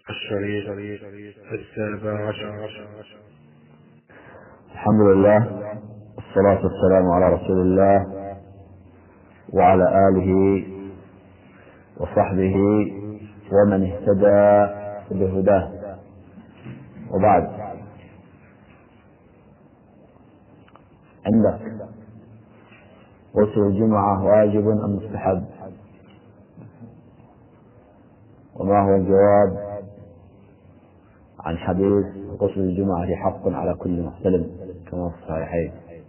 الشريط السابع عشر. الحمد لله والصلاة والسلام على رسول الله وعلى آله وصحبه ومن اهتدى بهداه، وبعد. عندك غسل الجمعة واجب أم مستحب؟ وما هو الجواب عن حديث غسل الجمعة حق على كل محتلم كما في الصحيحين؟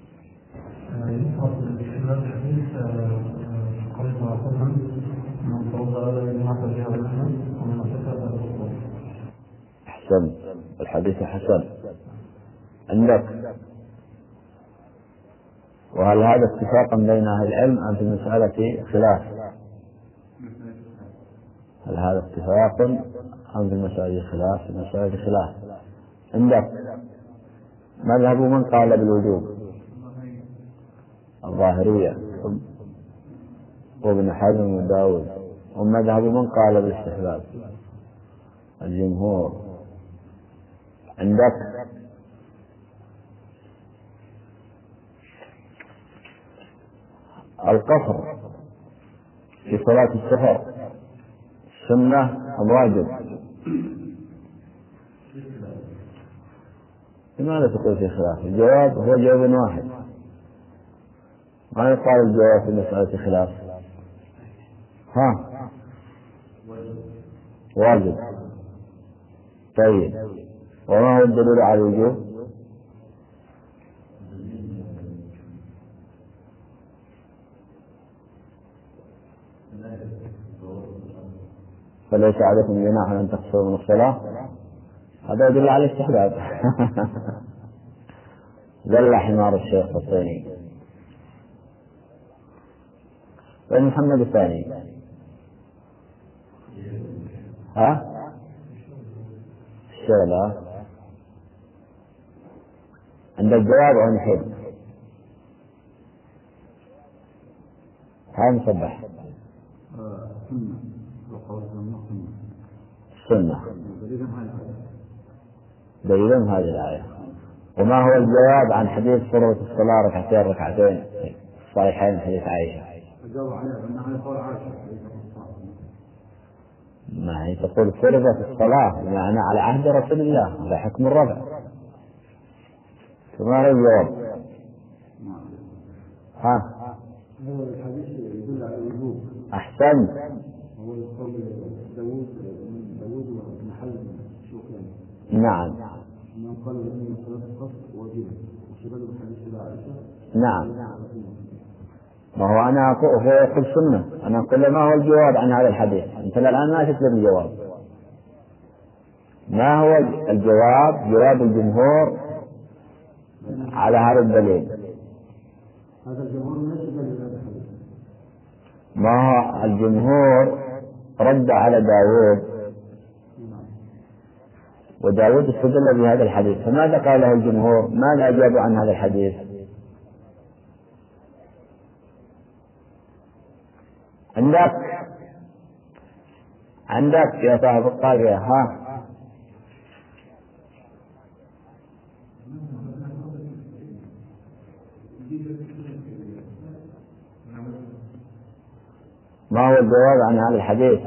أحسن، الحديث حسن عندك. وهل هذا اتفاقا بين أهل العلم أم في المسألة خلاف؟ هل هذا اتفاق أم في المسألة خلاف؟ في المسألة خلاف. عندك مذهب من قال بالوجوب؟ الظاهرية وابن حزم وداود. ومذهب من قال بالاستحباب؟ الجمهور. عندك القصر في صلاة السفر سنة أم واجب؟ لماذا تقول في خلاف؟ الجواب هو جواب واحد، ما يقال الجواب في مسألة خلاف. واجب. طيب، وما هو الدليل على الوجوب؟ فليس عليكم جناح أن تقصروا من الصلاة، هذا يدل على الاستحباب. ذل حمار الشيخ الصيني. وين محمد الثاني؟ الشغلة عند الجواب عن حب هاي مصبح السنة دليل هذه الآية. وما هو الجواب عن حديث فرض الصلاة ركعتين صحيحين حديث عائشة؟ ما هي تقول فرضت الصلاة بمعنى على عهد رسول الله، هذا حكم الرفع. فما هو الجواب؟ أحسن. نعم نعم. ما هو أنا أقول سنة، أنا أقول ما هو الجواب عن هذا الحديث؟ أنت الآن ما تطلب الجواب. ما هو الجواب؟ جواب الجمهور على هذا الدليل. ما هو الجمهور رد على داود، وداود استدل بهذا الحديث، فماذا قاله الجمهور؟ ماذا أجابوا عن هذا الحديث؟ عندك يا صاحب القارئة. ما هو الجواب عن هذا الحديث؟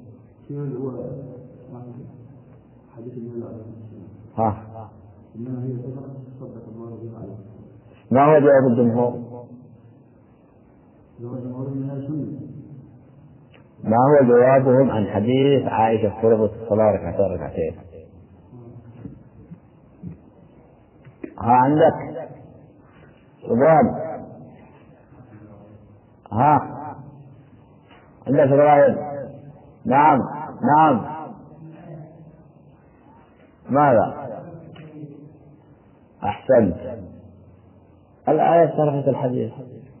ما هو جواب الجمهور؟ ما هو جوابهم عن حديث عائشة فرضت الصلاة ركعتين؟ عندك جواب. عندك رأي؟ نعم. ماذا؟ أحسنت. الآية شرحت الحديث.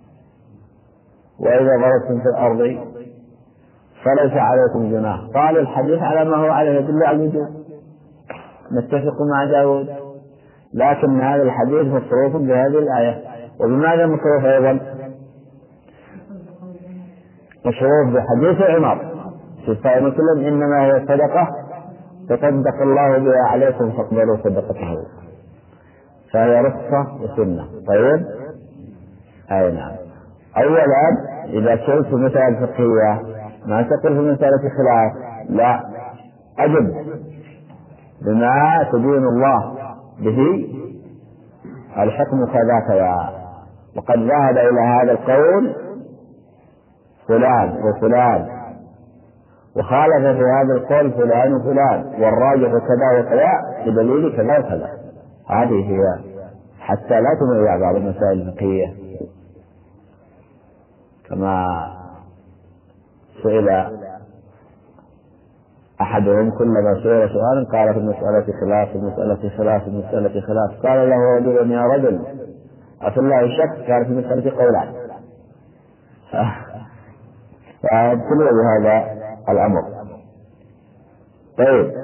وإذا ضربتم في الأرض فليس عليكم جناح. قال الحديث على ما هو عليه يدل على الوجوب، نتفق مع داود، لكن هذا الحديث مصروف بهذه الآية. وبماذا مصروف أيضا؟ مصروف بحديث عمر في صائم مسلم إنما هي صدقة تصدق الله بها عليكم فاقبلوا صدقته، فهي رخصة وسنة. طيب، أي نعم. أولا إذا كنت في مسألة فقهية ما تقل في مسألة خلاف، لا، أجب بما تدين الله به الحكم كذا كذا، وقد ذهب إلى هذا القول فلان وفلان، وخالف في هذا القول فلان وفلان، والراجح كذا وكذا بدليل كذا وكذا. هذه هي، حتى لا تضيع بعض المسائل الفقهية. كما سئل أحدهم كلما سئل سؤال قال في المسألة خلاف، في المسألة خلاف، في المسألة خلاف، قال له رجل يا رجل أفي الله شك؟ قال في المسألة قولان. فابتلوا بهذا الأمر. طيب،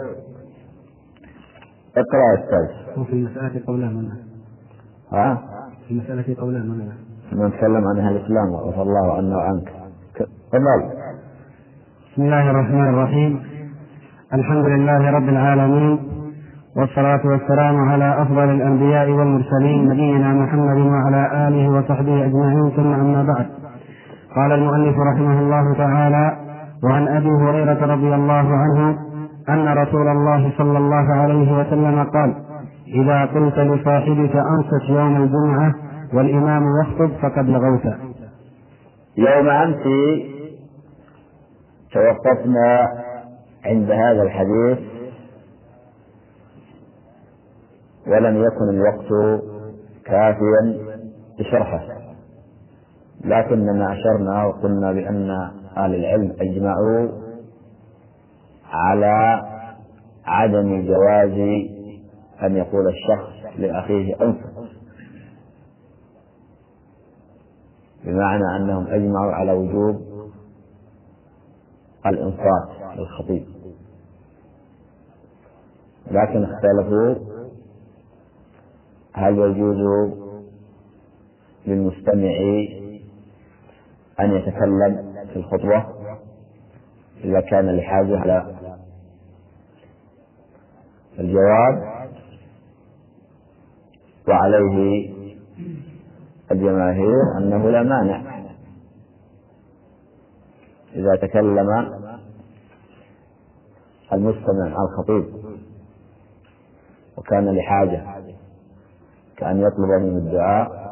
اقرأ يا أستاذ. وفي المسألة قولان منها. في المسألة قولان منها. نتكلم عن أهل الإسلام وعفى الله عنا وعنك. تفضل. بسم الله الرحمن الرحيم. الحمد لله رب العالمين، والصلاة والسلام على أفضل الأنبياء والمرسلين نبينا محمد وعلى آله وصحبه أجمعين، ثم أما بعد. قال المؤلف رحمه الله تعالى: وعن أبي هريرة رضي الله عنه أن رسول الله صلى الله عليه وسلم قال: إذا قلت لصاحبك أنصت يوم الجمعة والإمام يخطب فقد لغوت. يوم أمس توقفنا عند هذا الحديث ولم يكن الوقت كافيا لشرحه، لكننا أشرنا وقلنا بأن أهل العلم أجمعوا على عدم جواز أن يقول الشخص لأخيه أنصت، بمعنى أنهم أجمعوا على وجوب الإنصات للخطيب، لكن اختلفوا هل يجوز للمستمع أن يتكلم في الخطبة إذا كان لحاجة على الجواب، وعليه الجماهير أنه لا مانع إذا تكلم المستمع على الخطيب وكان لحاجة، كأن يطلب من الدعاء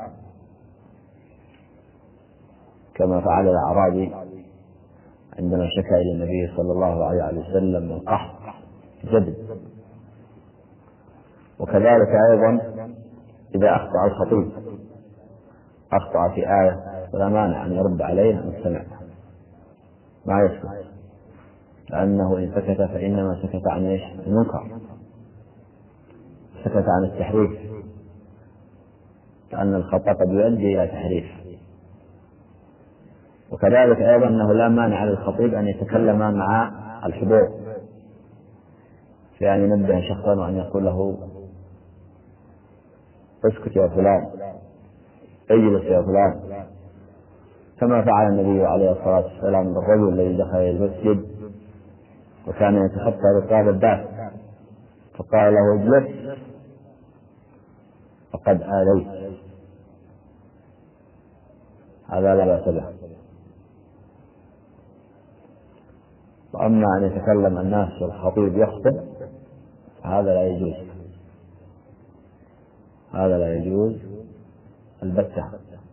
كما فعل الأعرابي عندما شكا إلى النبي صلى الله عليه وسلم من قحط جدد. وكذلك أيضا إذا أخطأ الخطيب، أخطأ في آية، فلا مانع أن يرد عليه المستمع، ما يسكت، لأنه إن سكت فإنما سكت عن المنكر، سكت عن التحريف، لأن الخطأ قد يؤدي إلى تحريف. وكذلك أيضا أنه لا مانع للخطيب أن يتكلم مع الحضور، في أن ينبه شخصا وأن يقول له اسكت يا فلان، اجلس يا فلان، كما فعل النبي عليه الصلاة والسلام بالرجل الذي دخل المسجد وكان يتخطى رقاب الباب فقال له اجلس فقد آليت، هذا لا بأس به. وأما أن يتكلم الناس والخطيب يخطب هذا لا يجوز، هذا لا يجوز البتة،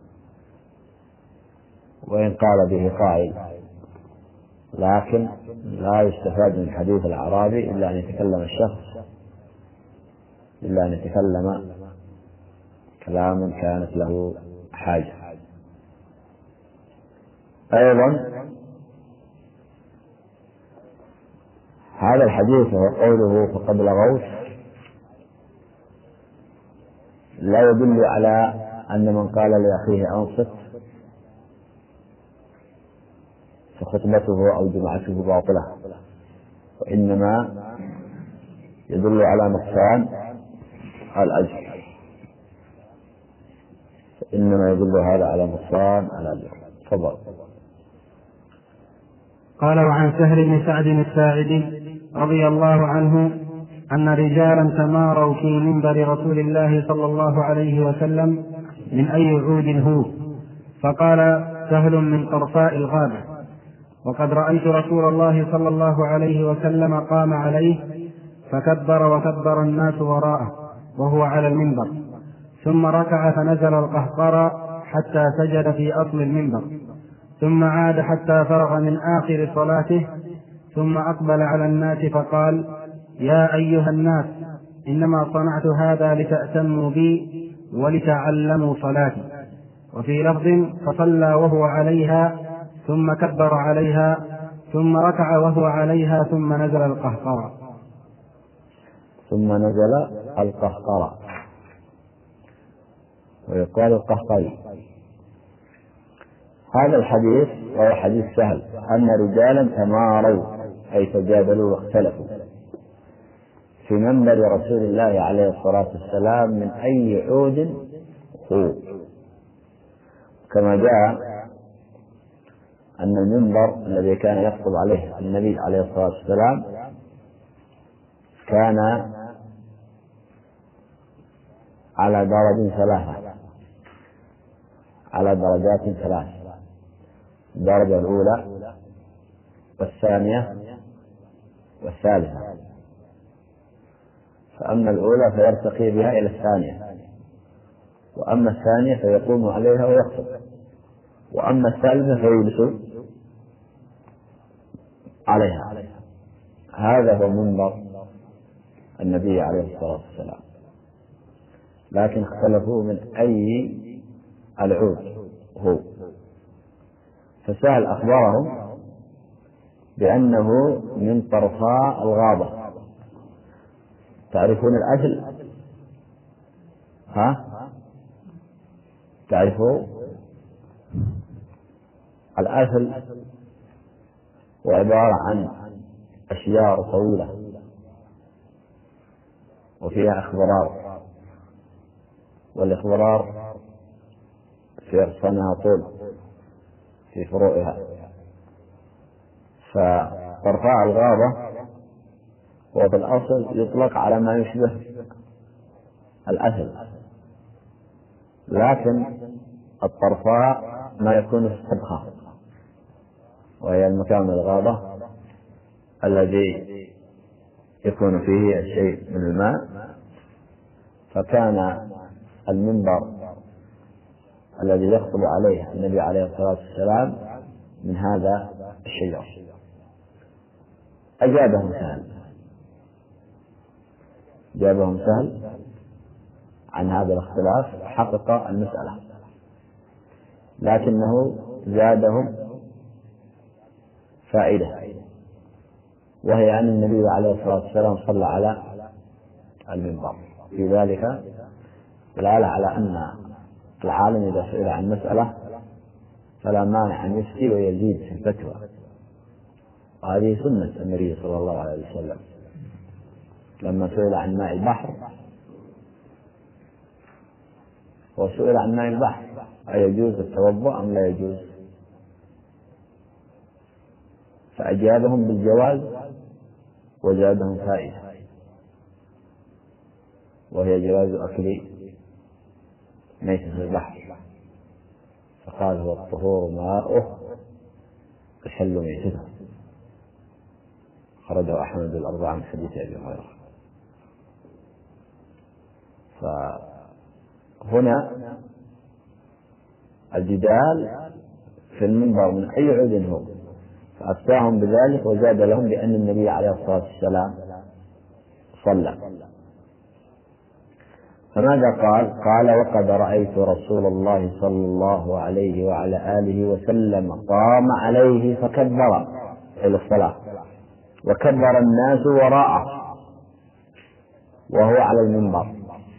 وإن قال به قائل، لكن لا يستفاد من حديث الأعرابي إلا أن يتكلم الشخص، إلا أن يتكلم كلاما كانت له حاجة. أيضا هذا الحديث وقوله فقد لغوت لا يدل على أن من قال لأخيه أنصت فخطبته أو جمعته باطلة، وإنما يدل على نقصان الأجر، إنما يدل هذا على نقصان الأجر. تفضل. قال: وعن سهل بن سعد الساعدي رضي الله عنه أن رجالا تماروا في منبر رسول الله صلى الله عليه وسلم من أي عود هو، فقال سهل من طرفاء الغابة، وقد رأيت رسول الله صلى الله عليه وسلم قام عليه فكبر وكبر الناس وراءه وهو على المنبر، ثم ركع فنزل القهقرى حتى سجد في أصل المنبر، ثم عاد حتى فرغ من آخر صلاته، ثم أقبل على الناس فقال يا أيها الناس إنما صنعت هذا لتأتموا بي ولتعلموا صلاتي. وفي لفظ فصلى وهو عليها ثم كبر عليها ثم ركع وهو عليها ثم نزل القهقرى. ثم نزل القهقرى، ويقال القهقري. هذا الحديث وهو حديث سهل أن رجالا تماروا أي تجادلوا واختلفوا في منبر رسول الله عليه الصلاة والسلام من أي عود هو، كما جاء أن المنبر الذي كان يخطب عليه النبي عليه الصلاة والسلام كان على درجات ثلاثة، الدرجة الأولى والثانية والثالثة، فأما الأولى فيرتقي بها إلى الثانية، وأما الثانية فيقوم عليها ويخطب، وأما الثالثة فيجلس عليها. هذا هو منبر النبي عليه الصلاة والسلام، لكن اختلفوا من أي العود هو، فسهل أخبرهم بأنه من طرفاء الغابة. تعرفون الأسل؟ تعرفوا الأسل؟ وعبارة عن أشجار طويلة وفيها اخضرار، والاخضرار في أغصانها طول في فروعها، فطرفاء الغابة هو في الأصل يطلق على ما يشبه الأسل، لكن الطرفاء ما يكون في الصبخة، وهي المكان من الغابة الذي يكون فيه الشيء من الماء. فكان المنبر الذي يخطب عليه النبي عليه الصلاة والسلام من هذا الشجر. أجابهم سهل عن هذا الاختلاف، حقق المسألة، لكنه زادهم فائدة، وهي أن النبي عليه الصلاة والسلام صلى على المنبر. في ذلك دلالة على أن العالم إذا سئل عن مسألة فلا مانع أن يفتي ويزيد في الفتوى، وهذه سنة النبي صلى الله عليه وسلم. لما سئل عن ماء البحر وسئل عن ماء البحر أيجوز التوضؤ أم لا يجوز، فأجابهم بالجواز وزادهم فائدة، وهي جواز أكل ميتة البحر، فقال هو الطهور ماؤه يحل ميتته، خرجه أحمد الأربعة من حديث أبي هريرة. فهنا الجدال في المنبر من أي عود هو، فأفتاهم بذلك وزاد لهم بأن النبي عليه الصلاة والسلام صلى. فماذا قال وقد رأيت رسول الله صلى الله عليه وعلى آله وسلم قام عليه فكبر إلى الصلاة وكبر الناس وراءه وهو على المنبر،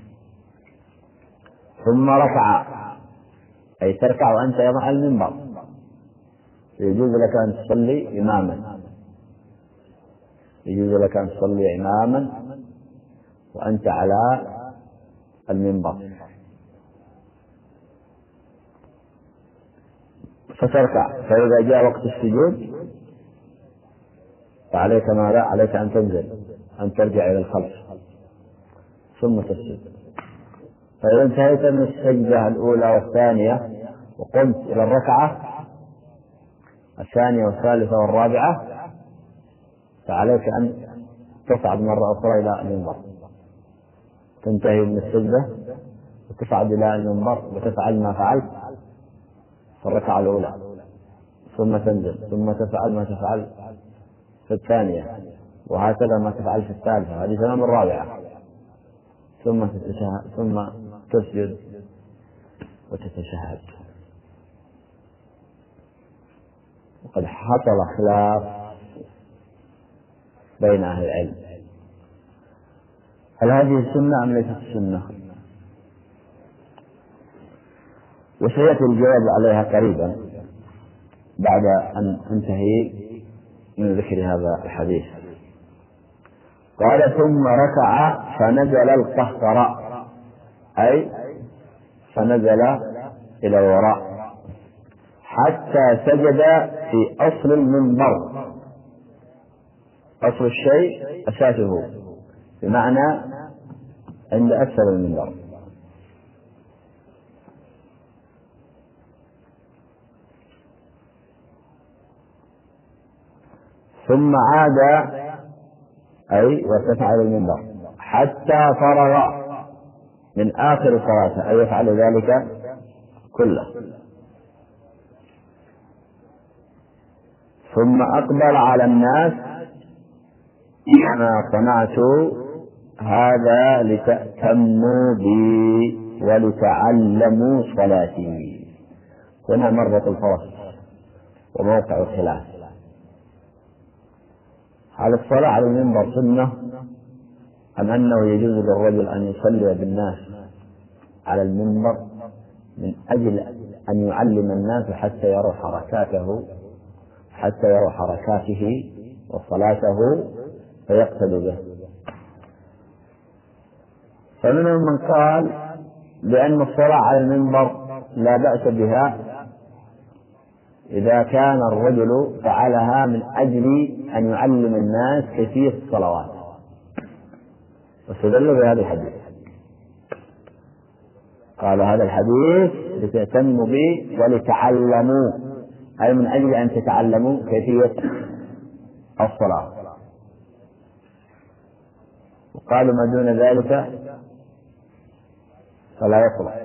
ثم ركع، أي تركع وأنت على المنبر، يجوز لك أن تصلي إماما وأنت على المنبر، فتركع، فإذا جاء وقت السجود فعليك ماذا؟ عليك أن تنزل، أن ترجع إلى الخلف ثم تسجد. فإذا انتهيت من السجدة الأولى والثانية وقمت إلى الركعة الثانية والثالثة والرابعة فعليك أن تصعد مرة أخرى إلى المنبر، تنتهي من السجدة وتصعد إلى المنبر وتفعل ما فعلت في الركعة الأولى، ثم تنزل، ثم تفعل ما تفعل في الثانية، وهكذا ما تفعل في الثالثة، هذه تمام الرابعة، ثم تسجد وتتشهد. وقد حصل خلاف بين أهل العلم هل هذه سنة أم ليست سنة؟ وسيأتي الجواب عليها قريبا بعد أن انتهي من ذكر هذا الحديث. قال ثم ركع فنزل القهقراء، أي فنزل إلى الوراء حتى سجد في أصل المنبر. أصل الشيء أساسه، بمعنى عند أسفل المنبر. ثم عاد أي وارتفع إلى المنبر حتى فرغ من آخر صلاته، أي يفعل ذلك كله. ثم أقبل على الناس كما صنعت هذا لتأتموا بي ولتعلموا صلاتي. هنا مربط الفرس وموقع الخلاف. هل الصلاة على المنبر سنة أم أنه يجوز للرجل أن يصلي بالناس على المنبر من أجل أن يعلم الناس حتى يروا حركاته وصلاته فيقتدوا به؟ فمنهم من قال بأن الصلاة على المنبر لا بأس بها إذا كان الرجل فعلها من أجل أن يعلم الناس كيفية الصلوات، واستدلوا بهذا الحديث. قال هذا الحديث لتأتموا به ولتعلموا، أي من أجل أن تتعلموا كيفية الصلاة. وقالوا ما دون ذلك فلا يصلح.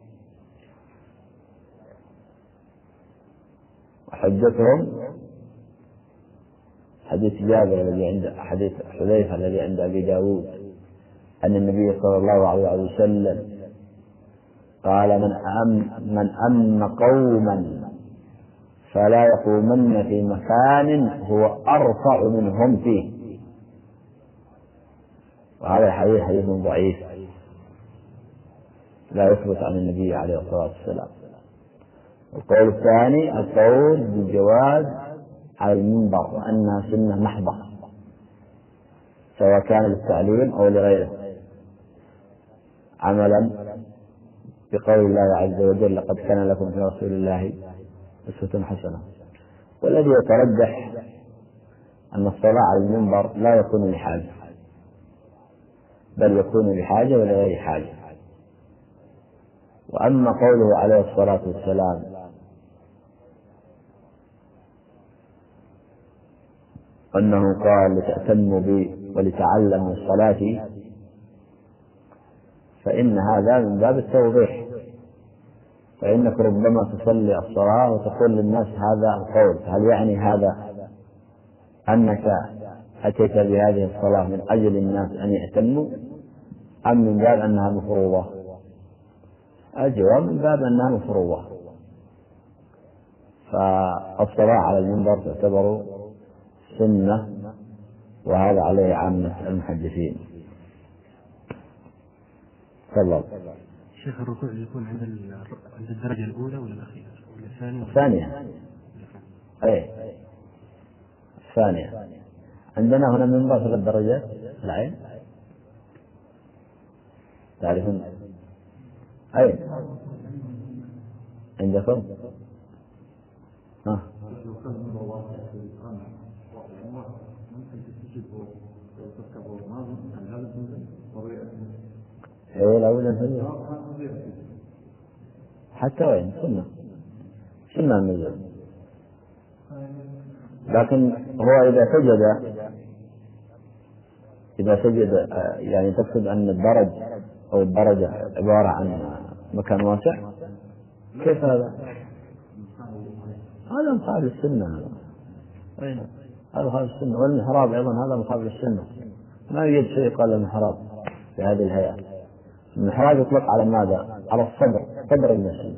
وحجتهم حديث جابر الذي عند حديث حذيفة الذي عند أبي داود أن النبي صلى الله عليه وسلم قال من أمن قوما فلا يقومن في مكان هو أرفع منهم فيه. وهذا الحديث حديث ضعيف لا يثبت عن النبي عليه الصلاة والسلام. القول الثاني القول بالجواز على المنبر وأنها سنة محضة سواء كان للتعليم أو لغيره، عملا بقول الله عز وجل لقد كان لكم في رسول الله أسوة حسنة. والذي يترجح أن الصلاة على المنبر لا يكون لحاجة، بل يكون لحاجة ولغير حاجة. وأما قوله عليه الصلاة والسلام أنه قال لتأتموا بي ولتعلموا صلاتي، فإن هذا من باب التوضيح. فإنك ربما تصلي الصلاة وتقول للناس هذا القول، هل يعني هذا أنك أتيت بهذه الصلاة من أجل الناس أن يأتموا أم من باب أنها مفروضة؟ الجواب من باب أنها مفروضة. فالصلاة على المنبر تعتبر سنة، وهذا عليه عامة المحدثين. تفضل. شيخ الركوع يكون عند الدرجة الأولى ولا الأخيرة ولا الثانية؟ الثانية. أي الثانية. عندنا هنا منبر 3 درجات العين، تعرفون؟ أي عندكم؟ إيه لا بد حتى وين سنة النزول، لكن هو إذا سجد يعني تقصد أن الدرج أو الدرجة عبارة عن مكان واسع، كيف هذا؟ هذا مخالف السنة، هذا مخالف السنة، والمحراب أيضا هذا مخالف السنة، ما يوجد شيء قال المحراب بهذه الهيئة. المحراب يطلق على ماذا؟ على صدر المسجد،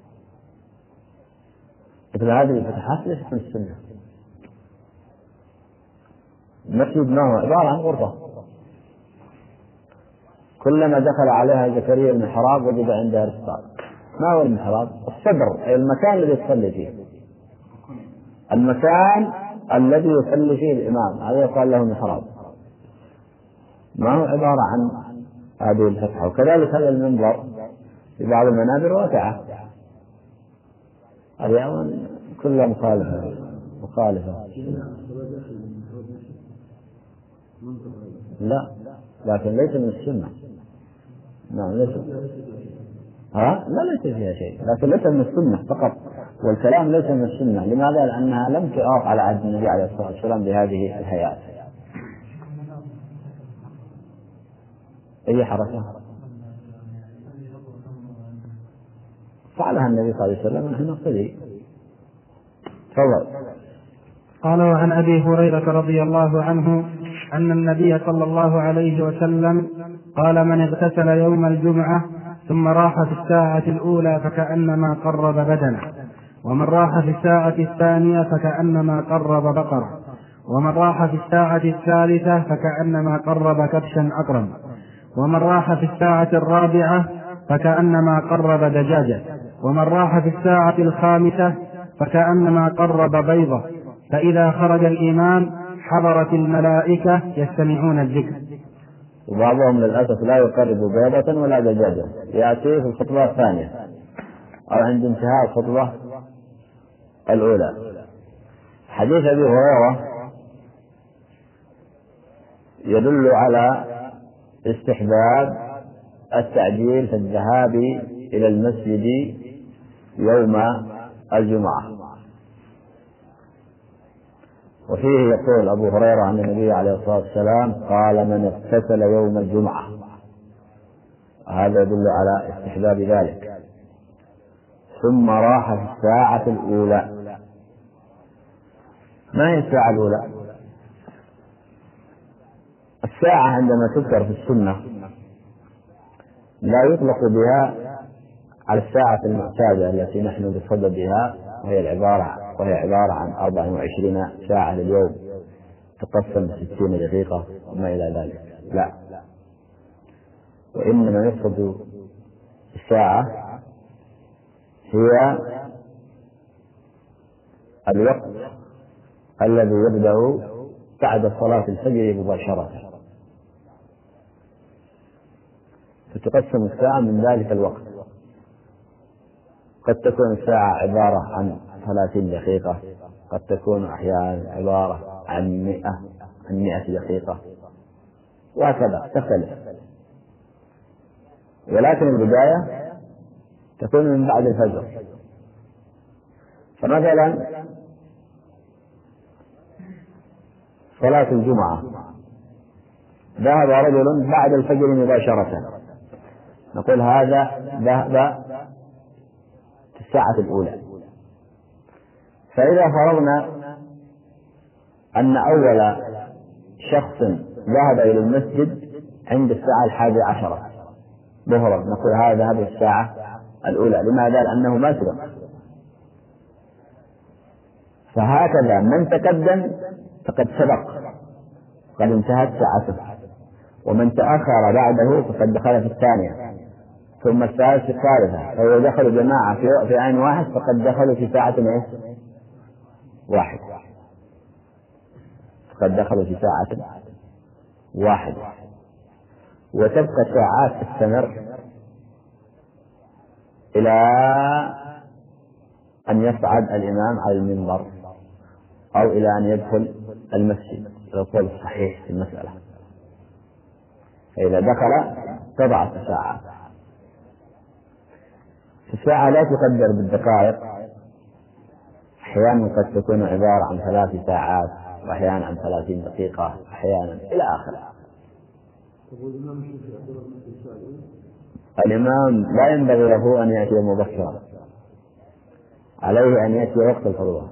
مثل هذه الفتحات ليست من السنة. المسجد ما هو عبارة عن غرفة، كلما دخل عليها زكريا المحراب وجد عندها رزقا. ما هو المحراب؟ الصدر، أي المكان الذي يصلي فيه، المكان الذي يصلي فيه الإمام، هذا يقال له محراب، ما هو عبارة عن هذه الفتحة. وكذلك هذا المنبر في بعض المنابر واسعة، هذه كلها مخالفة. لا، لكن ليس من السنة. نعم ليس. لا ليس فيها شيء، لكن ليس من السنة فقط، والكلام ليس من السنة. لماذا؟ لأنها لم تقع على عهد النبي عليه الصلاة والسلام بهذه الهيئات. أي حركة فعلها النبي صلى الله عليه وسلم ونحن نقتدي. تفضل. قال: وعن أبي هريرة رضي الله عنه أن النبي صلى الله عليه وسلم قال: من اغتسل يوم الجمعة ثم راح في الساعة الأولى فكأنما قرب بدنه، ومن راح في الساعة الثانية فكأنما قرب بقرة، ومن راح في الساعة الثالثة فكأنما قرب كبشا أقرم، ومن راح في الساعة الرابعة فكأنما قرب دجاجة، ومن راح في الساعة الخامسة فكأنما قرب بيضة، فإذا خرج الإمام حضرت الملائكة يستمعون الذكر. وبعضهم للأسف لا يقرب بيضة ولا دجاجة، يأتي في الخطبة الثانية أو عند انتهاء الخطبة الأولى. حديث أبي هريرة يدل على استحباب التعجيل في الذهاب إلى المسجد يوم الجمعة. وفيه يقول أبو هريرة عن النبي عليه الصلاة والسلام قال: من اغتسل يوم الجمعة. هذا يدل على استحباب ذلك. ثم راح في الساعة الأولى. ما هي الساعة الأولى؟ الساعة عندما تذكر في السنة لا يطلق بها على الساعة المعتادة التي نحن بصددها، وهي عبارة عن 24 ساعة لليوم تقسم 60 دقيقة وما إلى ذلك. لا، وإنما يقصد الساعة هي الوقت الذي يبدأ بعد صلاة الفجر مباشرة، فتقسم الساعة من ذلك الوقت. قد تكون الساعة عبارة عن 30 دقيقة، قد تكون أحيانا عبارة عن 100 دقيقة، وهكذا تختلف. ولكن البداية تكون من بعد الفجر. فمثلا صلاة الجمعة ذهب رجل بعد الفجر مباشرة، نقول هذا ذهب في الساعة الأولى. فإذا فرضنا أن أول شخص ذهب إلى المسجد عند الساعة 11 ظهرا، نقول هذا ذهب في الساعة الأولى. لماذا؟ لأنه ما سبق. فهكذا من تقدم فقد سبق، قد انتهت ساعته، ومن تأخر بعده فقد دخل في الثانية، ثم الثالث في الثالثة. فإذا دخلوا جماعة في آن واحد فقد دخلوا في ساعة واحد، فقد دخلوا في ساعة واحد. وتبقى ساعات تستمر إلى أن يصعد الإمام على المنبر أو إلى أن يدخل المسجد. القول الصحيح في المسألة. فإذا دخل تضع ساعات. الساعة لا تقدر بالدقائق، أحيانا قد تكون عبارة عن 3 ساعات، وأحيانا عن 30 دقيقة، أحيانا إلى آخره. الإمام لا ينبغي له أن يأتي مبكرا، عليه أن يأتي وقت الخطبة.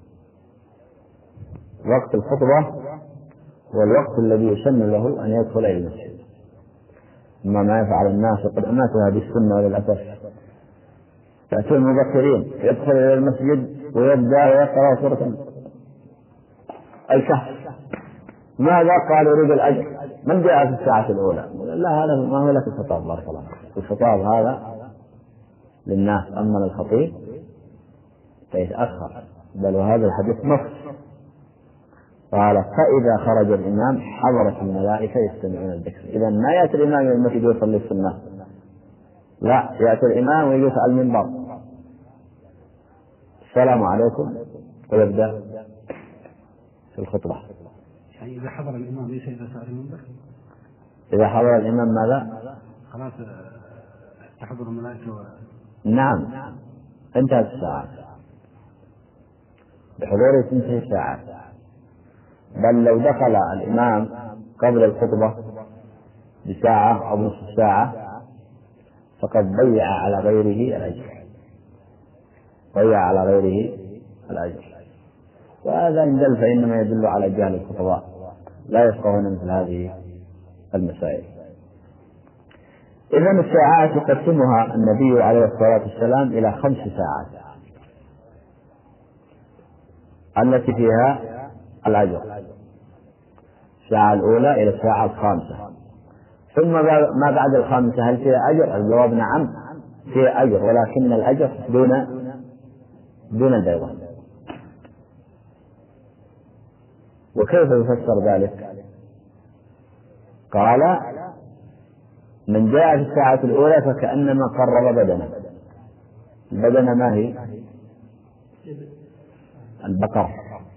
وقت الخطبة هو الوقت الذي يسن له أن يدخل إلى المسجد. أما ما يفعل الناس وقد أماتوا هذه السنة وللأسف، يأتون مبكرين، يدخل إلى المسجد ويبدأ ويقرأ سورة الكهف. ماذا قال يريد الأجر؟ من جاء في الساعة الأولى؟ لا، هذا ما هو لك الخطاب. بارك الله فيك. الخطاب هذا للناس، أما للخطيب فيتأخر. بل وهذا الحديث نص. قال فإذا خرج الإمام حضرت الملائكة يستمعون الذكر. إذا ما يأتي الإمام إلى المسجد ويصلي السنة، لا، يأتي الإمام ويجلس على المنبر، السلام عليكم، ويبدأ في الخطبة. يعني إذا حضر الإمام ليس إذا سأل المنبر؟ إذا حضر الإمام ماذا؟ خلاص تحضر الملائكة نعم، انتهت الساعة، بحضوره تنتهي الساعة. بل لو دخل الإمام قبل الخطبة بساعة أو نصف ساعة فقد ضيع على غيره الأجر، ضيع على غيره الأجر. وهذا إن فإنما يدل على جهل الخطباء، لا يفقهون مثل هذه المسائل. إذن الساعات يقسمها النبي عليه الصلاة والسلام إلى 5 ساعات التي فيها الأجر. الساعة الأولى إلى الساعة الخامسة. ثم ما بعد الخامسة هل فيها أجر؟ الجواب نعم، فيها أجر، ولكن الأجر دون البيضة. وكيف يفسر ذلك؟ قال من جاء في الساعة الأولى فكأنما قرب بدنه. البدنة ما هي؟ البقر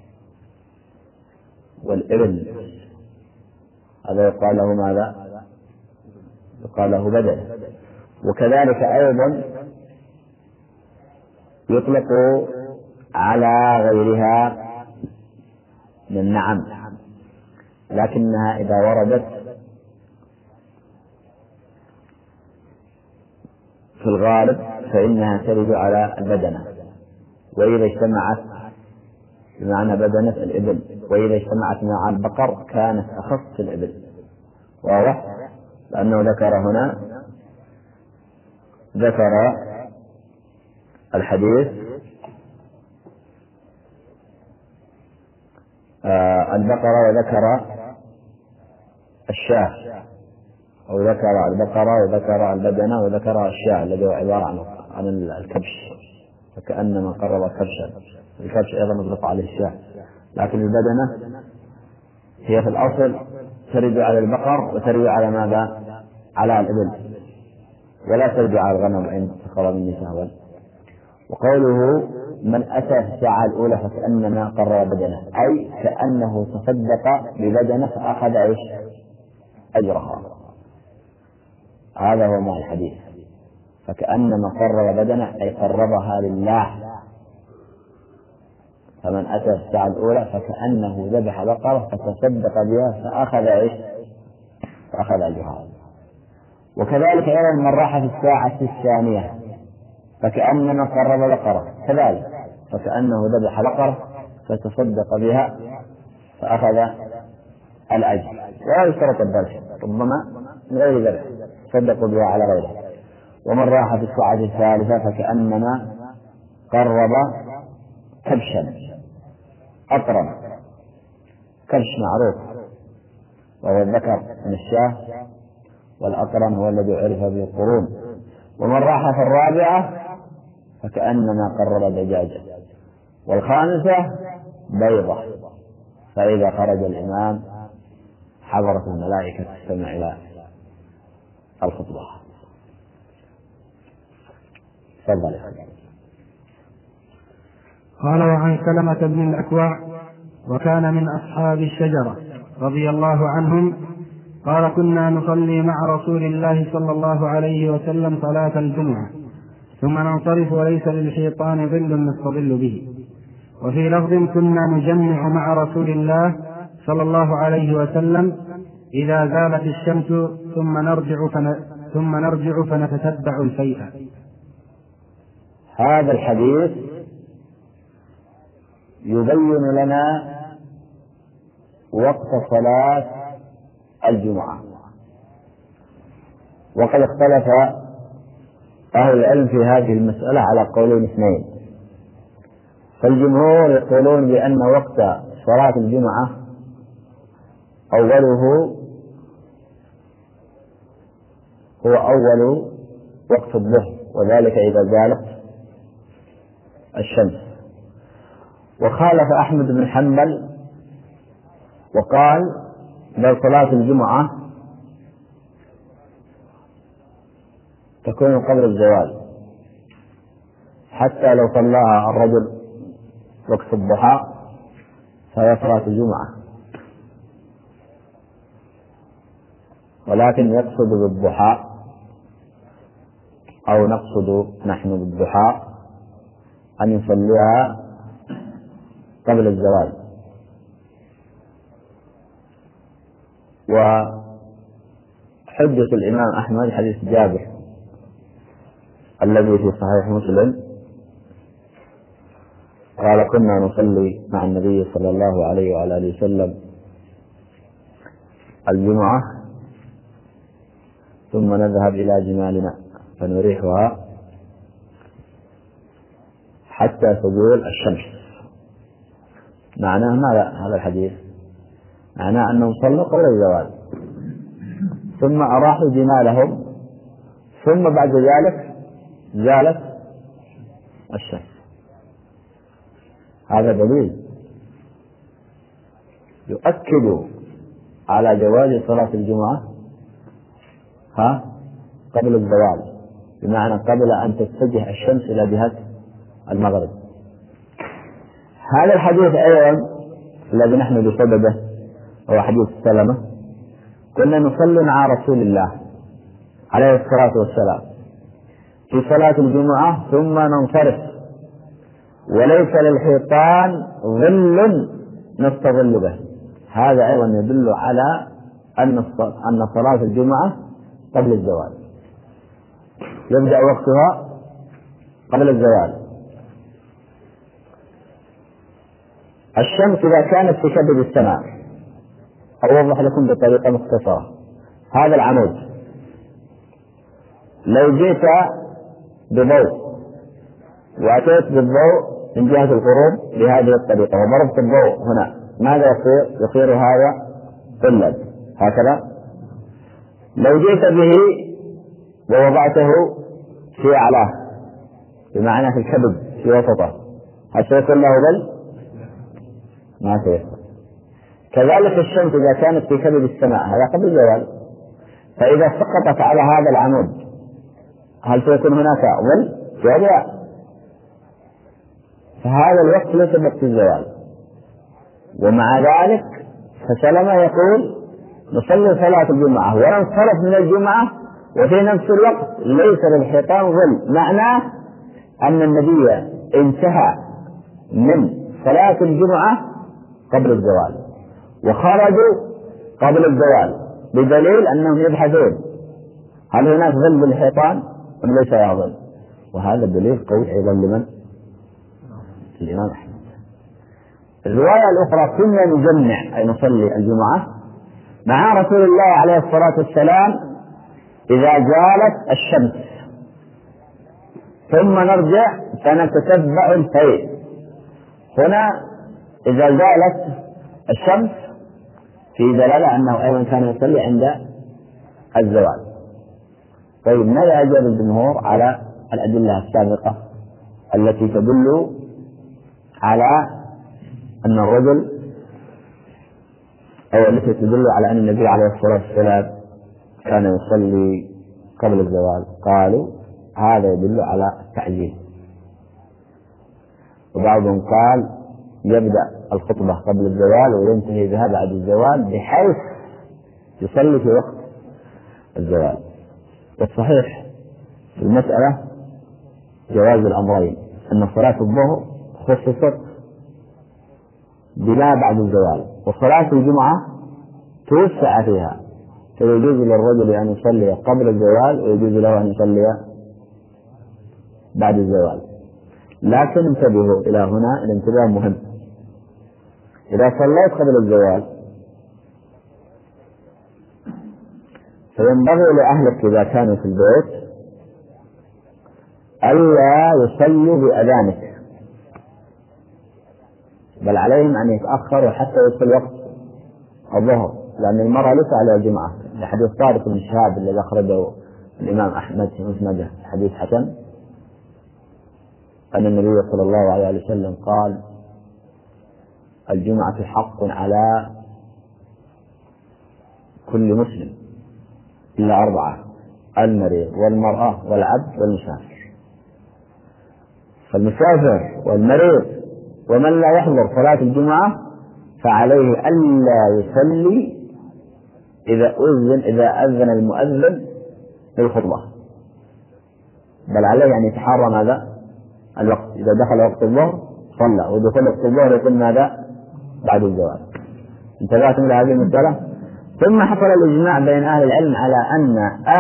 والإبل، هذا يقال له ماذا؟ يقال له بدن. وكذلك أيضا يطلق على غيرها من النعم، لكنها إذا وردت في الغالب فإنها ترد على البدنة، وإذا اجتمعت بمعنى بدنة الإبل، وإذا اجتمعت مع البقر كانت أخص الإبل. واضح؟ لأنه ذكر الحديث البقرة وذكر الشاة، أو ذكر البقرة وذكر البدنة وذكر الشاة الذي هو عبارة عن الكبش، فكأنما قرب كبشا. الكبش أيضا يطلق عليه الشاة، لكن البدنة هي في الأصل ترد على البقر وترد على ماذا؟ على الإبل، ولا ترد على الغنم إن تقرب مني سهوا. وقوله من أتى في الساعة الأولى فكأنما قرب بدنه، أي كأنه تصدق ببدنه فأخذ أجرها. هذا هو معنى الحديث، فكأنما قرب بدنه أي قربها لله. فمن أتى في الساعة الأولى فكأنه ذبح بقرة فتصدق بها فأخذ أجرها. وكذلك أيضا من راح في الساعة الثانية فكأنما قرب بقرة، كذلك فكأنه ذبح بقرة فتصدق بها فأخذ الأجر. ولا يشترط الذبح، ربما من غير ذبح تصدقوا بها على غيره. ومن راح في الساعة الثالثة فكأنما قرب كبشا أطرا. كبش معروف وهو الذكر من الشاة، والأقرن هو الذي عرف به القرون. ومن راح في الرابعة فكأنما قرب دجاجة. والخامسة بيضة، فإذا خرج الإمام حضرت الملائكة تستمع إلى الخطبة. تفضل. قال وعن سلمة بن الأكوع وكان من أصحاب الشجرة رضي الله عنهم قال: كنا نصلي مع رسول الله صلى الله عليه وسلم صلاة الجمعة ثم ننصرف وليس للشيطان ظل نستظل به. وفي لفظ: كنا نجمع مع رسول الله صلى الله عليه وسلم إذا زالت الشمس ثم نرجع فنتتبع الفيء. هذا الحديث يبين لنا وقت صلاة الجمعة، وقد اختلف أهل العلم في هذه المسألة على قولين اثنين. فالجمهور يقولون بأن وقت صلاة الجمعة أوله هو أول وقت الظهر، وذلك إذا زالت الشمس. وخالف أحمد بن حنبل وقال: بل صلاة الجمعة تكون قبل الزوال، حتى لو صلاها الرجل وقت الضحى فهي صلاة الجمعة، ولكن يقصد بالضحى أو نقصد نحن بالضحى أن يصليها قبل الزوال. وحجة الإمام أحمد حديث جابر الذي في صحيح مسلم قال: كنا نصلي مع النبي صلى الله عليه وعلى آله وسلم الجمعة ثم نذهب إلى جمالنا فنريحها حتى تزول الشمس. معناه ماذا هذا الحديث؟ معناه أنهم صلوا قبل الزوال ثم أراحوا جمالهم ثم بعد ذلك زالت الشمس. هذا دليل يؤكد على جواز صلاة الجمعة قبل الزوال، بمعنى قبل أن تتجه الشمس إلى جهة المغرب. هذا الحديث أيضا الذي نحن بصدده هو حديث سلمة: كنا نصلي مع رسول الله عليه الصلاة والسلام في صلاة الجمعة ثم ننصرف وليس للحيطان ظل نستظل به. هذا أيضا يدل على أن صلاة الجمعة قبل الزوال، يبدأ وقتها قبل الزوال. الشمس إذا كانت في كبد السماء، أوضح لكم بطريقة مختصرة. هذا العمود لو جئت بضوء وأتيت بالضوء من جهة الغروب بهذه الطريقة وضربت الضوء هنا، ماذا يصير؟ يصير هذا ظلا هكذا. لو جئت به ووضعته في أعلاه، بمعنى في الكبد في وسطه، هل سيكون له ظل؟ ما سيكون. كذلك الشمس إذا كانت في كبد السماء، هذا قبل الزوال، فإذا سقطت على هذا العمود هل سيكون هناك ظل؟ جواب لا. فهذا الوقت ليس وقت الزوال. ومع ذلك فسلمة يقول: نصلي صلاة الجمعة وننصرف من الجمعة وفي نفس الوقت ليس للحيطان ظل. معناه أن النبي انتهى من صلاة الجمعة قبل الزوال وخرجوا قبل الزوال، بدليل أنهم يبحثون هل هناك ظل بالحيطان أم ليس له ظل. وهذا الدليل قوي أيضا لمن؟ الإمام أحمد. الرواية الأخرى: كنا نجمع أي نصلي الجمعة مع رسول الله عليه الصلاة والسلام إذا زالت الشمس ثم نرجع فنتتبع الفيء. هنا إذا زالت الشمس في دلالة أنه أيضا كان يصلي عند الزوال. طيب، ماذا أجاب الجمهور على الأدلة السابقة التي تدل على أن الرجل أو التي تدل على أن النبي عليه الصلاة والسلام كان يصلي قبل الزوال؟ قالوا هذا يدل على التعجيل. وبعضهم قال يبدأ الخطبة قبل الزوال وينتهي بها بعد الزوال بحيث يصلي في وقت الزوال. والصحيح في المسألة جواز الأمرين، أن صلاة الظهر خصصت بلا بعد الزوال، وصلاة الجمعة توسع فيها، فيجوز للرجل أن يصلي قبل الزوال ويجوز له أن يصلي بعد الزوال. لكن انتبهوا إلى هنا، الانتباه مهم. إذا صليت قبل الزوال فينبغي لأهلك إذا كانوا في البيت ألا يصلوا بأذانك، بل عليهم أن يتأخروا حتى يصل وقت الظهر، لأن المرأة ليس على الجمعة، لحديث طارق بن شهاب الذي أخرجه الإمام أحمد في مسنده حديث حسن، أن النبي صلى الله عليه وسلم قال: الجمعة حق على كل مسلم إلا 4: المريض والمرأة والعبد والمسافر. فالمسافر والمريض ومن لا يحضر صلاة الجمعة فعليه ألا يصلي إذا أذن المؤذن للخطبة، بل عليه أن يتحرى ماذا؟ الوقت. إذا دخل وقت الظهر صلى، ودخول وقت الظهر يكون ماذا؟ بعد الزوال. انتبهتم لهذه المسألة؟ ثم حصل الإجماع بين أهل العلم على أن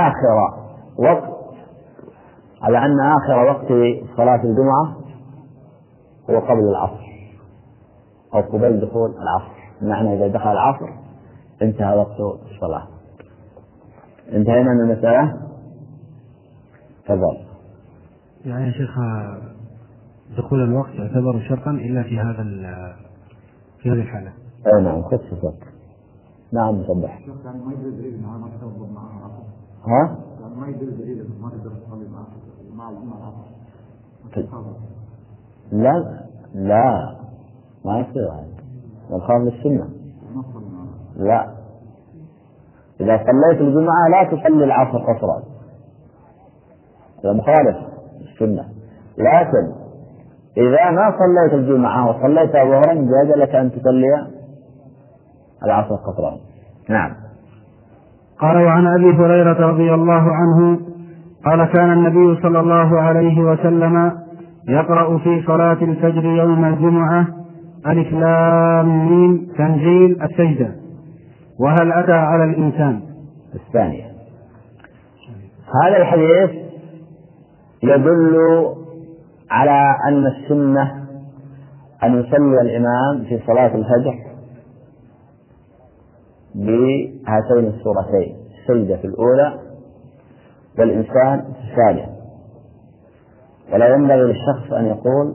آخر وقت صلاة الجمعة هو قبل العصر أو قبل دخول العصر، معنى إذا دخل العصر انتهى وقت الصلاة. انتهينا من المسألة. تفضل. يعني يا شيخ دخول الوقت يعتبر شرطا إلا في هذه الحالة. أي نعم، خصصت. نعم مصبح. يعني ما يدري دليل انها ما تتوضا معها العصر. ها؟ يعني ما يدري دليل انها ما تقدر تصلي مع العصر. لا ما يصير هذا، مخالف للسنة. لا، إذا صليت الجمعة لا تصلي العصر قصرا، هذا مخالف للسنة. لكن إذا ما صليت الجمعة وصليت ظهرا جاز لك أن تصلي العصر قصرا. نعم. قال: وعن أبي هريرة رضي الله عنه قال: كان النبي صلى الله عليه وسلم يقرأ في صلاة الفجر يوم الجمعة: ألف لام ميم تنزيل السجدة، وهل أتى على الإنسان. الثانية. هذا الحديث يدل على أن السنة أن يصلي الإمام في صلاة الفجر بهاتين السورتين، السجدة في الأولى والإنسان في الثانية. ولا ينبغي للشخص أن يقول: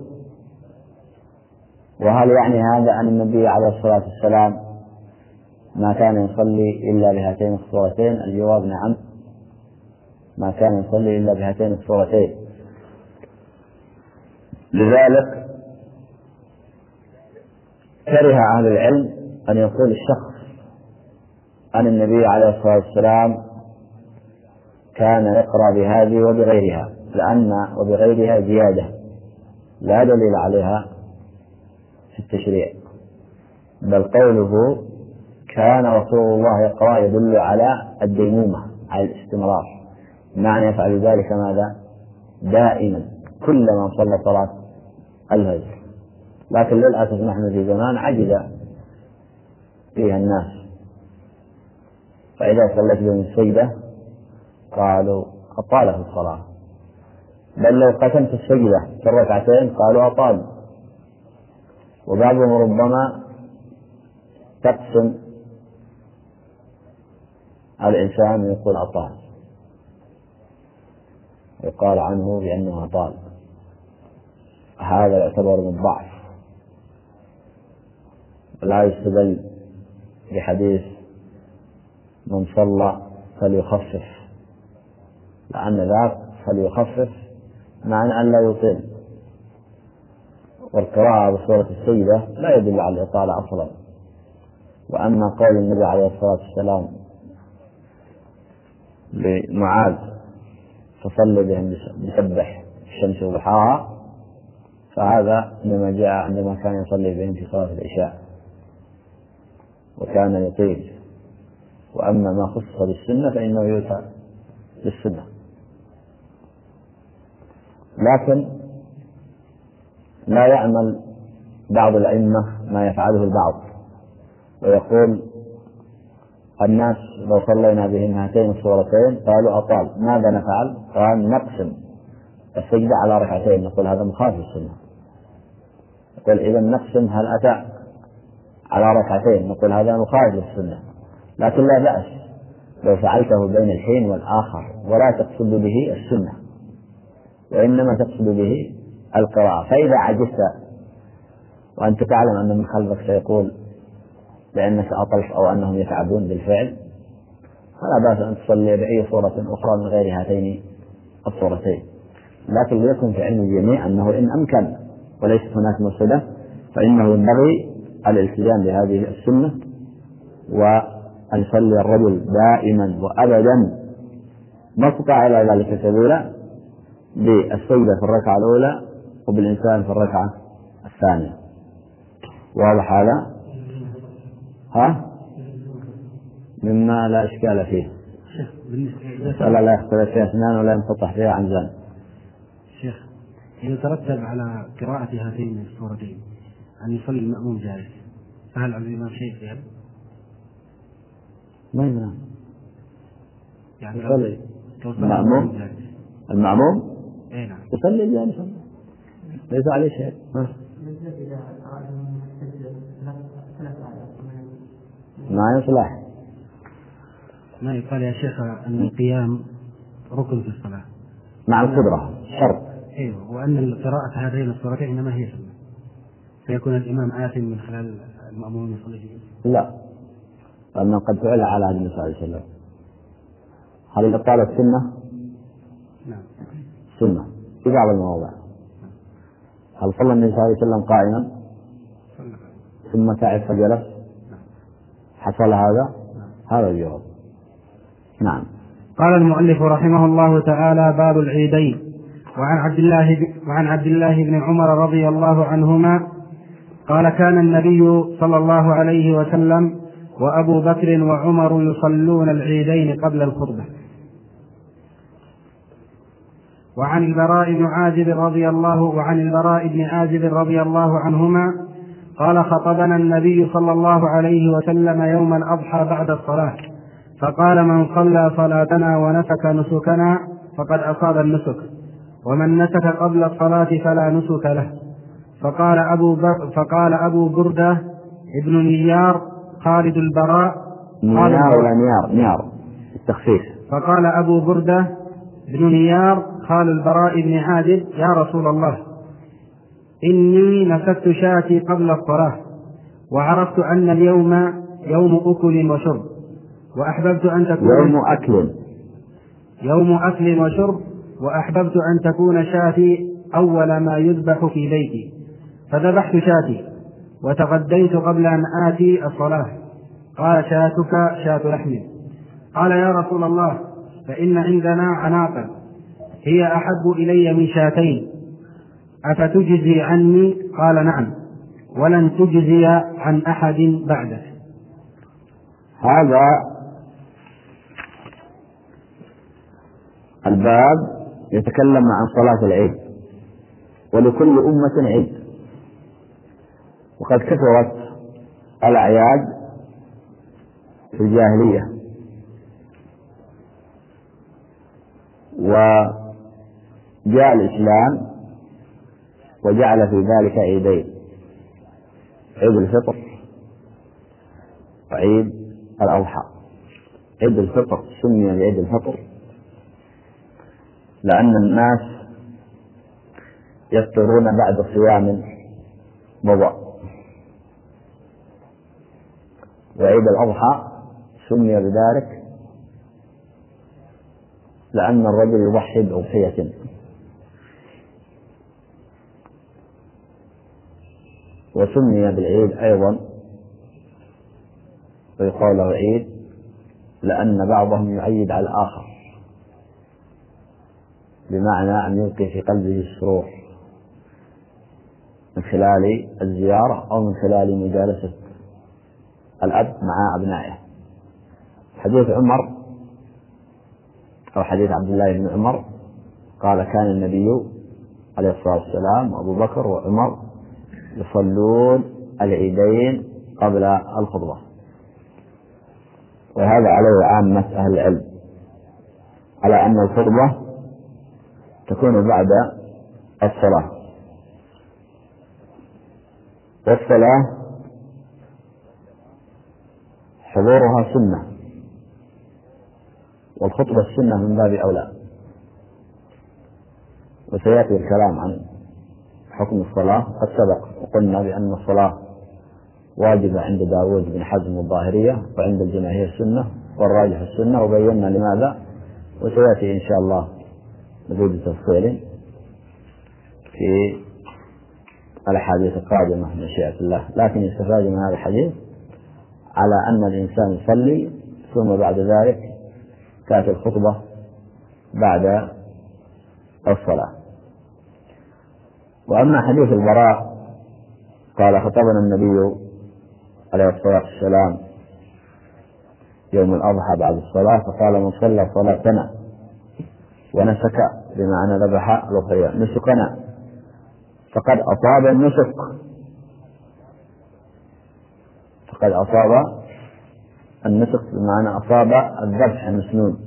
وهل يعني هذا أن النبي عليه الصلاة والسلام ما كان يصلي إلا بهاتين السورتين؟ الجواب: نعم، ما كان يصلي إلا بهاتين السورتين. لذلك كره أهل العلم أن يقول الشخص أن النبي عليه الصلاة والسلام كان يقرأ بهذه وبغيرها، لأن وبغيرها زيادة لا دليل عليها في التشريع، بل قوله كان رسول الله يقرأ يدل على الديمومة، على الاستمرار، معنى يفعل ذلك ماذا؟ دائما كلما صلى صلاة الفجر. لكن للأسف نحن في زمان عجز فيها الناس، فإذا صلت بهم السجدة قالوا أطاله الصلاة، بل لو قسمت السجدة في الركعتين قالوا أطال، وبعضهم ربما تقسم الإنسان ويقول أطال، يقال عنه بأنه أطال. هذا يعتبر من الضعف، لا يستدل بحديث من صلى فليخفف، لأن ذاك فليخفف معنى أن لا يطيل، والقراءة بسورة السجدة لا يدل على الإطالة أصلا. وأما قول النبي عليه الصلاة والسلام لمعاذ: فصل بهم بسبح الشمس وضحاها، فهذا إنما جاء عندما كان يصلي بهم في صلاة العشاء وكان يطيل. وأما ما خصص بالسنة فإنه يؤتى بالسنة. لكن لا يعمل بعض الأئمة ما يفعله البعض ويقول الناس لو صلينا بهم هاتين الصورتين قالوا أطال، ماذا نفعل؟ قال نقسم السجدة على ركعتين. نقول هذا مخالف السنة. نقول إذا نقسم هل أتى على ركعتين، نقول هذا مخالف السنة. لكن لا بأس لو فعلته بين الحين والآخر ولا تقصد به السنة وإنما تقصد به القراءة. فإذا عجزت وأنت تعلم أن من خلفك سيقول لأنك أطلت أو أنهم يتعبون بالفعل، فلا بأس أن تصلي بأي صورة أخرى من غير هاتين الصورتين. لكن ليكن في علم الجميع أنه إن أمكن وليست هناك مفسدة فإنه ينبغي الالتزام بهذه السنة، وأن يصلي الرجل دائما وأبدا ما استطاع إلى ذلك سبيلا بالسجدة في الركعة الأولى وبالإنسان في الركعة الثانية. واضح هذا؟ مما لا إشكال فيه. مسألة لا يختلف فيها اثنان ولا ينقطع فيها عنزان. شيخ، إذا ترتب على قراءة هاتين السورتين أن يصلي المأموم جالس، فهل على الإمام شيء في هذا؟ ما يمنع. يعني يصلي المأموم إيه نعم يصلي جالسا ليس عليه شيء. ما يصلح. ما يقال يا شيخ أن القيام ركن في الصلاة مع القدرة شرط. أيوه، وأن قراءة هذين السورتين إنما هي سنة، فيكون الإمام آثم من خلال المأموم يصلي جيد. لا، لأنه قد فعل على هذه النبي صلى الله عليه وسلم. هل الإطالة سنة؟ نعم سنة في بعض المواضع. هل صلى النبي صلى الله عليه وسلم قائما ثم تعب فجلس؟ حصل هذا؟ هذا الجواب. نعم. قال المؤلف رحمه الله تعالى: باب العيدين. وعن عبد الله بن عمر رضي الله عنهما قال: كان النبي صلى الله عليه وسلم وأبو بكر وعمر يصلون العيدين قبل الخطبة. وعن البراء بن عازب رضي الله عنهما قال: خطبنا النبي صلى الله عليه وسلم يوم الأضحى بعد الصلاة، فقال: من صلى صلاتنا ونسك نسكنا فقد أصاب النسك، ومن نسك قبل الصلاة فلا نسك له. فقال أبو بردة ابن نيار خالد البراء نيار التخفيف. فقال أبو بردة ابن نيار خال البراء بن عازب: يا رسول الله، إني نسكت شاتي قبل الصلاة، وعرفت أن اليوم يوم أكل وشرب، وأحببت أن تكون يوم أكل وشرب، وأحببت أن تكون شاتي أول ما يذبح في بيتي، فذبحت شاتي وتغديت قبل أن آتي الصلاة. قال: شاتك شات لحم. قال: يا رسول الله، فإن عندنا عناقا هي أحب إلي من شاتين، أفتجزي عني؟ قال: نعم، ولن تجزي عن أحد بعدك. هذا الباب يتكلم عن صلاة العيد، ولكل أمة عيد، وقد كثرت الأعياد في الجاهلية، وجاء الإسلام وجعل في ذلك عيدين: عيد الفطر وعيد الأضحى. عيد الفطر سمي بعيد الفطر لأن الناس يفطرون بعد صيام مضى، وعيد الأضحى سمي بذلك لأن الرجل يضحي بأضحية. وسمي بالعيد أيضا ويقال له عيد لأن بعضهم يعيد على الآخر، بمعنى أن يلقي في قلبه السرور من خلال الزيارة أو من خلال مجالسة الأب مع أبنائه. حديث عمر أو حديث عبد الله بن عمر قال كان النبي عليه الصلاة والسلام وأبو بكر وعمر يصلون العيدين قبل الخطبة، وهذا عليه عامة أهل العلم على أن الخطبة تكون بعد الصلاة، والصلاة حضورها سنة والخطبة السنة من باب أولى. وسيأتي الكلام عن حكم الصلاة، قد سبق وقلنا بأن الصلاة واجبة عند داود بن حزم الظاهرية وعند الجماهير سنة والراجح السنة، وبينا لماذا، وسيأتي إن شاء الله مزيد تفصيل في الأحاديث القادمة بمشيئة الله. لكن يستفاد من هذا الحديث على أن الإنسان يصلي ثم بعد ذلك تأتي الخطبة بعد الصلاة. وأما حديث البراء قال خطبنا النبي عليه الصلاة والسلام يوم الأضحى بعد الصلاة فقال من صلى صلاتنا ونسك بمعنى ذبح الأضحية نسكنا فقد أصاب النسك، فقد أصاب النسك بمعنى أصاب الذبح المسنون.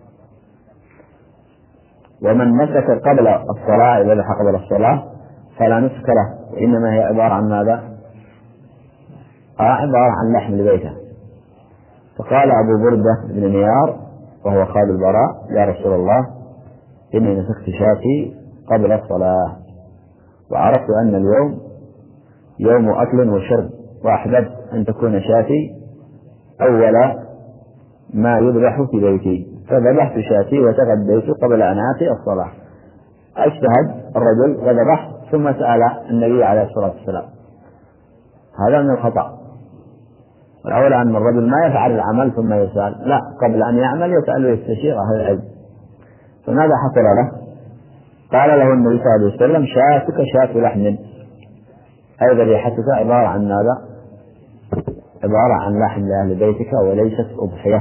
ومن نسك قبل الصلاة إذا ذبح قبل الصلاة فلا نسك له، وإنما هي عبارة عن ماذا؟ عبارة عن لحم لبيته. فقال أبو بردة بن نيار وهو خال البراء يا رسول الله إني نسكت شاتي قبل الصلاة وعرفت أن اليوم يوم أكل وشرب وأحببت أن تكون شاتي أول ما يذبح في بيتي فذبحت شاتي وتغديت قبل أن آتي الصلاة. اجتهد الرجل وذبح ثم سأل النبي عليه الصلاة والسلام، هذا من الخطأ. والأولى أن الرجل ما يفعل العمل ثم يسأل، لا، قبل أن يعمل يسأل ويستشير أهل العلم. فماذا حصل له؟ قال له النبي صلى الله عليه وسلم شاتك شاة لحم، أي ذبيحتك عبارة عن ماذا؟ عبارة عن لحم لأهل بيتك وليست أضحية.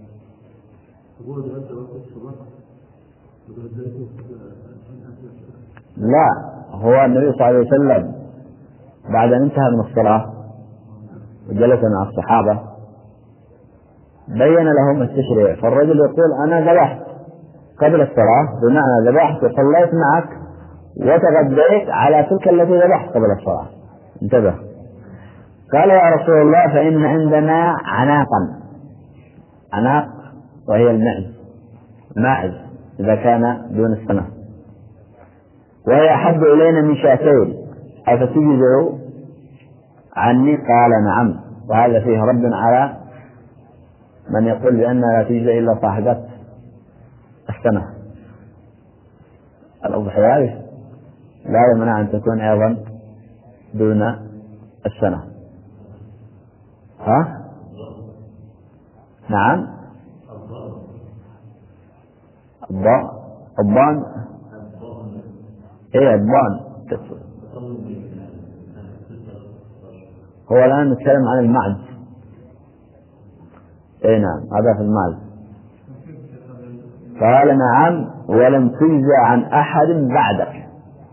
لا، هو النبي صلى الله عليه وسلم بعد أن انتهى من الصلاة وجلس مع الصحابة بين لهم التشريع. فالرجل يقول أنا ذبحت قبل الصلاة بمعنى ذبحت وصليت معك وتغديت على تلك التي ذبحت قبل الصلاة. انتبه. قال يا رسول الله فإن عندنا عناقا، عناق وهي الماعز إذا كان دون السنة، وهي أحب إلينا من شاتين أفتجزع عني؟ قال نعم. وهذا فيه رد على من يقول بأنها لا تجزع إلا صاحبة السنة. الأضحيات لا يمنع أن تكون أيضا دون السنة. ها؟ نعم. الضان ايه الضان. هو الآن نتكلم عن المعز. ايه نعم، هذا في المعز. قال نعم ولم تجزى عن أحد بعدك.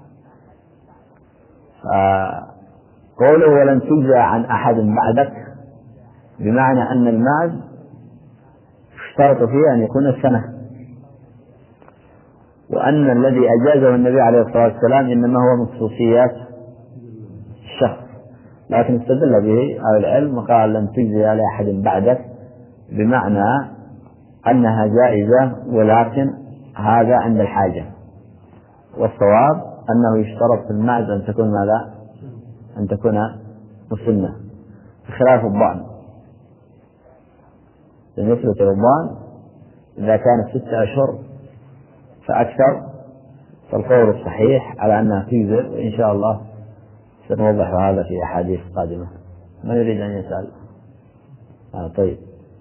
قوله ولم تجزى عن أحد بعدك بمعنى أن المعز اشترط فيه أن يكون السنة، وأن الذي أجازه النبي عليه الصلاة والسلام إنما هو من خصوصيات الشخص، لكن استدل به أهل العلم وقال لم تجزي لأحد بعدك بمعنى أنها جائزة، ولكن هذا عند الحاجة. والصواب أنه يشترط في المعز أن تكون ماذا؟ أن تكون مسنة، بخلاف الضأن. بالنسبة للضأن إذا كانت 6 أشهر فأكثر فالقول الصحيح على أنها تجزئ، وإن شاء الله سنوضح هذا في أحاديث قادمة. من يريد أن يسأل؟ طيب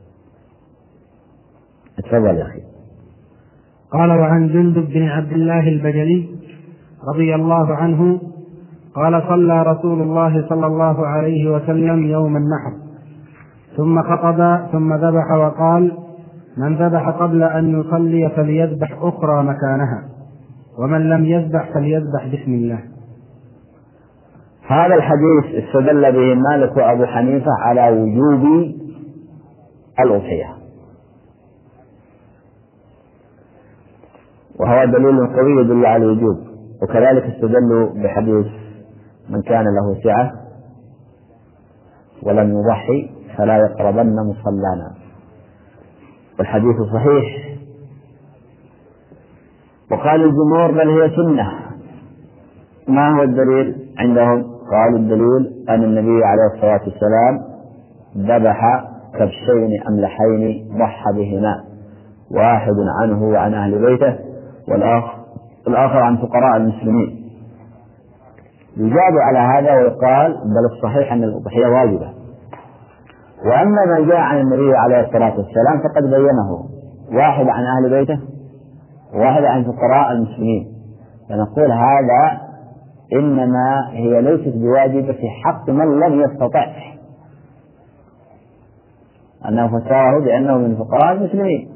اتفضل يا أخي. قال وعن جندب بن عبد الله البجلي رضي الله عنه قال: صلى رسول الله صلى الله عليه وسلم يوم النحر ثم خطب ثم ذبح وقال: من ذبح قبل أن يصلي فليذبح أخرى مكانها، ومن لم يذبح فليذبح بسم الله. هذا الحديث استدل به مالك وأبو حنيفة على وجوب الأضحية، وهو دليل قوي يدل على الوجوب. وكذلك استدلوا بحديث من كان له سعة ولم يضحي فلا يقربن مصلانا، والحديث صحيح. وقال الجمهور بل هي سنة. ما هو الدليل عندهم؟ قالوا الدليل أن النبي عليه الصلاة والسلام ذبح كبشين أملحين ضحى بهما، واحد عنه وعن أهل بيته والآخر عن فقراء المسلمين. يجاب على هذا ويقال بل الصحيح أن الأضحية واجبة. وأما ما جاء عن النبي عليه الصلاة والسلام فقد بينه، واحد عن أهل بيته وواحد عن فقراء المسلمين، فنقول هذا إنما هي ليست بواجبة في حق من لم يستطع، أنه فسره بأنه من فقراء المسلمين.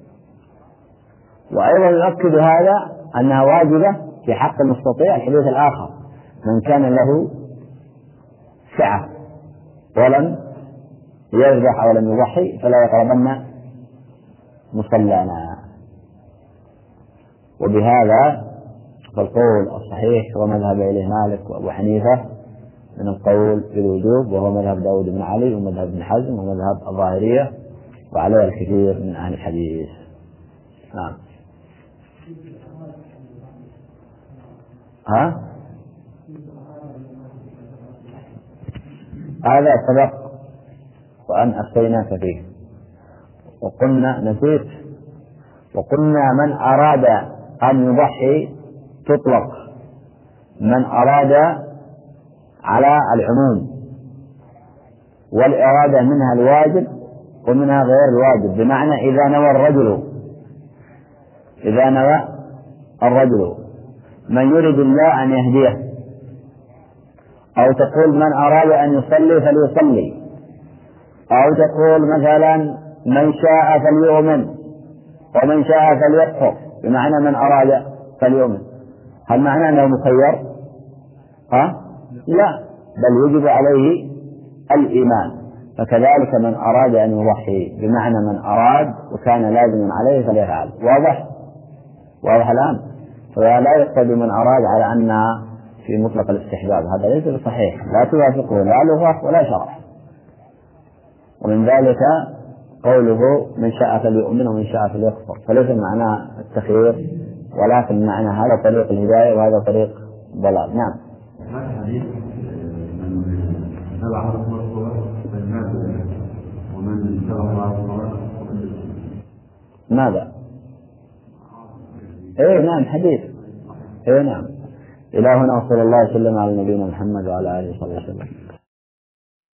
وأيضا يؤكد هذا أنها واجبة في حق المستطيع الحديث الآخر: من كان له سعة ولم يذبح ولم يضحي فلا يقربن مصلانا. وبهذا فالقول الصحيح هو مذهب إليه مالك وأبو حنيفة من القول بالوجوب، وهو مذهب داود بن علي ومذهب ابن حزم ومذهب الظاهرية، وعليه الكثير من أهل الحديث. نعم. هذا سبق وأن أفتيناك فيه وقلنا نسيت، وقلنا من أراد أن يضحي تطلق من أراد على العموم، والإرادة منها الواجب ومنها غير الواجب. بمعنى إذا نوى الرجل من يريد الله أن يهديه، أو تقول من أراد أن يصلي فليصلي، أو تقول مثلا من شاء فليؤمن ومن شاء فليكفر، بمعنى من أراد فليؤمن. هل معنى أنه مخير؟ لا، بل يجب عليه الإيمان. فكذلك من أراد أن يضحي بمعنى من أراد وكان لازما عليه فليفعل. واضح الآن؟ فلا يقتضي من أراد على أن في مطلق الاستحباب، هذا ليس بصحيح، لا توافقه لا لغة ولا شرع. ومن ذلك قوله من شاء فليؤمن ومن شاء فليكفر، فليس معناه التخيير، ولكن معنى هذا طريق الهداية وهذا طريق ضلال. نعم. ماذا؟ نعم حديث. نعم. إلهنا وصلى الله وسلم على نبينا محمد وعلى آله وصحبه وسلم.